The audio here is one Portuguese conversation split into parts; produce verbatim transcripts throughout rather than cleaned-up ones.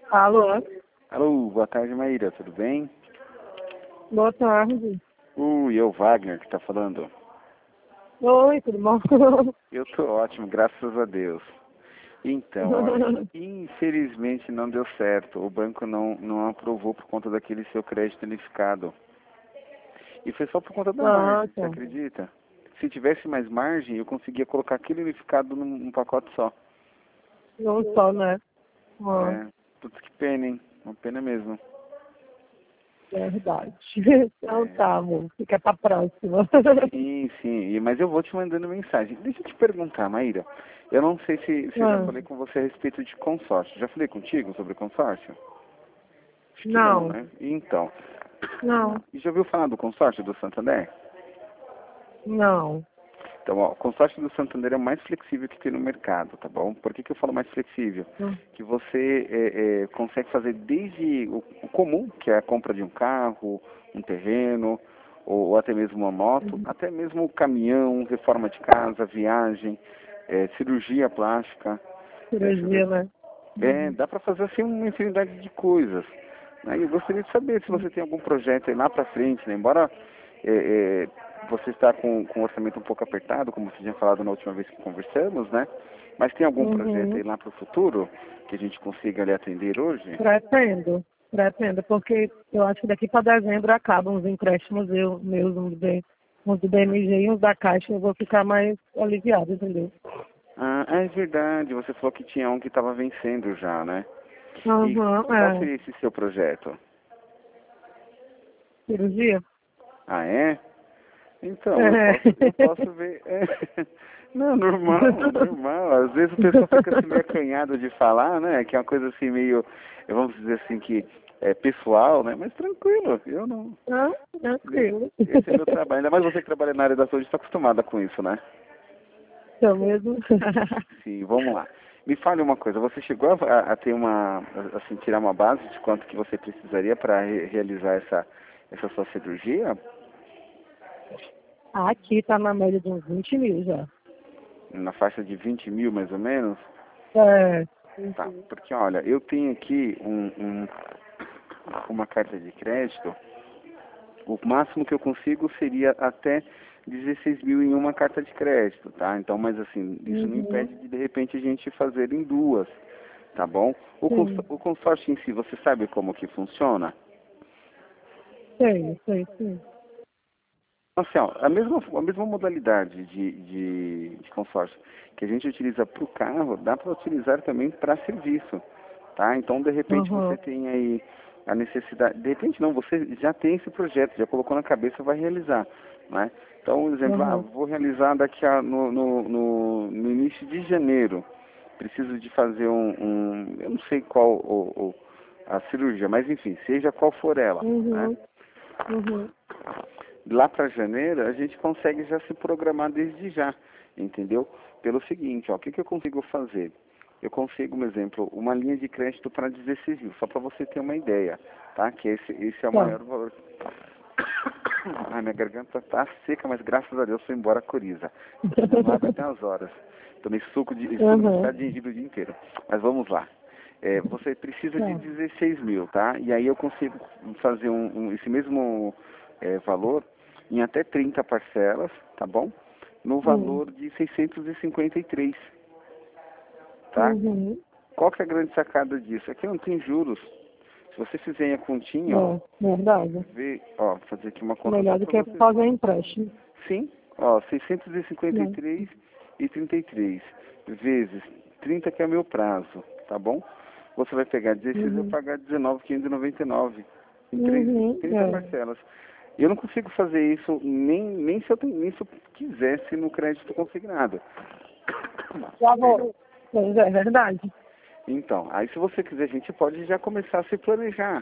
Alô? Alô, boa tarde, Maíra, tudo bem? Boa tarde. Ui, eu, Wagner, que tá falando. Oi, tudo bom? Eu tô ótimo, graças a Deus. Então, ó, infelizmente não deu certo. O banco não, não aprovou por conta daquele seu crédito unificado. E foi só por conta da Ah, margem, você tá. acredita? Se tivesse mais margem, eu conseguia colocar aquele unificado num, num pacote só. Não só, né? Ah, É, putz, que pena, hein? Uma pena mesmo. verdade. Então É. tá, amor. Fica pra próxima. Sim, sim, e- mas eu vou te mandando mensagem. Deixa eu te perguntar, Maíra. Eu não sei se, se eu já Ah, falei com você a respeito de consórcio. Já falei contigo sobre consórcio? Acho que não, não, né? Então, não, e já ouviu falar do consórcio do Santander? não. Então, ó, o consórcio do Santander é o mais flexível que tem no mercado, tá bom? Por que, que eu falo mais flexível? Hum, Que você é, é, consegue fazer desde o, o comum, que é a compra de um carro, um terreno, ou, ou até mesmo uma moto, até mesmo o caminhão, reforma de casa, viagem, é, cirurgia plástica. É, deixa eu ver. Cirurgia, né? É, dá para fazer assim uma infinidade de coisas. Né? Eu gostaria de saber se você tem algum projeto aí lá para frente, né? Embora é, é, você está com, com o orçamento um pouco apertado, como você tinha falado na última vez que conversamos, né? Mas tem algum projeto aí Uhum. lá para o futuro que a gente consiga lhe atender hoje? Pretendo, pretendo, porque eu acho que daqui para dezembro acabam os empréstimos eu, meus, uns de, uns do B M G e uns da Caixa, eu vou ficar mais aliviada, entendeu? Ah, é verdade. Você falou que tinha um que estava vencendo já, né? E Aham, qual é. seria esse seu projeto? Cirurgia? Ah, é? Então, eu É. posso, eu posso ver. É. Não, normal, normal. Às vezes o pessoal fica assim meio acanhado de falar, né? Que é uma coisa assim meio, vamos dizer assim, que é pessoal, né? Mas tranquilo, eu não. Ah, tranquilo. Esse é meu trabalho. Ainda mais você que trabalha na área da saúde está acostumada com isso, né? Então mesmo. Sim, vamos lá. Me fale uma coisa, você chegou a, a ter uma, assim, tirar uma base de quanto que você precisaria para re realizar essa, essa sua cirurgia? Aqui tá na média de uns vinte mil já. Na faixa de vinte mil, mais ou menos? É. Tá, porque olha, eu tenho aqui um, um, uma carta de crédito, o máximo que eu consigo seria até dezesseis mil em uma carta de crédito, tá? Então, mas assim, isso não Uhum. impede de de repente a gente fazer em duas, tá bom? O, cons Sim. o consórcio em si, você sabe como que funciona? Sei, sei, sim. Assim, ó, a mesma, a mesma modalidade de, de, de consórcio que a gente utiliza para o carro, dá para utilizar também para serviço, tá? Então, de repente, você Uhum. tem aí a necessidade... De repente, não, você já tem esse projeto, já colocou na cabeça, vai realizar, né? Então, por exemplo, ah, Uhum. vou realizar daqui a, no, no, no, no início de janeiro. Preciso de fazer um... um eu não sei qual o, o, a cirurgia, mas enfim, seja qual for ela, né? Uhum. Uhum. Lá para janeiro, a gente consegue já se programar desde já, entendeu? Pelo seguinte, ó, o que, que eu consigo fazer? Eu consigo, um exemplo, uma linha de crédito para dezesseis mil, só para você ter uma ideia, tá? Que esse, esse é o Tá. maior valor. Ai, minha garganta tá seca, mas graças a Deus foi embora a coriza. Tô tomando água até as horas. Tomei suco de, suco de chá Uhum. de gengibre o dia inteiro. Mas vamos lá. É, você precisa de Tá. dezesseis mil, tá? E aí eu consigo fazer um, um- esse mesmo é, valor em até trinta parcelas, tá bom? No Hum. valor de seiscentos e cinquenta e três, tá? Uhum. Qual que é a grande sacada disso? Aqui não tem juros. Se você fizer a continha, ó, É, verdade. vê, ó, fazer aqui uma conta só Melhor do para que você. fazer empréstimo. Sim, ó, seiscentos e cinquenta e Né? três e trinta e trrinta e três vezes trinta, que é o meu prazo, tá bom? Você vai pegar dezesseis e vai Uhum. pagar dezenove mil quinhentos e noventa e nove em três, Uhum. trinta É. parcelas. E eu não consigo fazer isso nem, nem, se eu, ten- nem se eu quisesse no crédito consignado. Já Perdão. vou. Pois é, verdade. Então, aí se você quiser, a gente pode já começar a se planejar.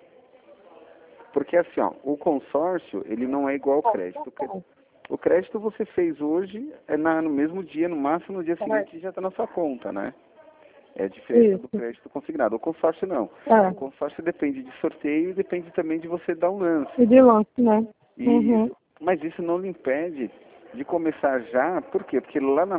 Porque assim, ó, o consórcio, ele não é igual ao crédito. O crédito você fez hoje, é na, no mesmo dia, no máximo no dia seguinte já está na sua conta, né? É a diferença do Isso. crédito consignado. O consórcio não. O É. consórcio depende de sorteio e depende também de você dar um lance. E de lance, né? Uhum. Isso. Mas isso não lhe impede de começar já, por quê? Porque lá na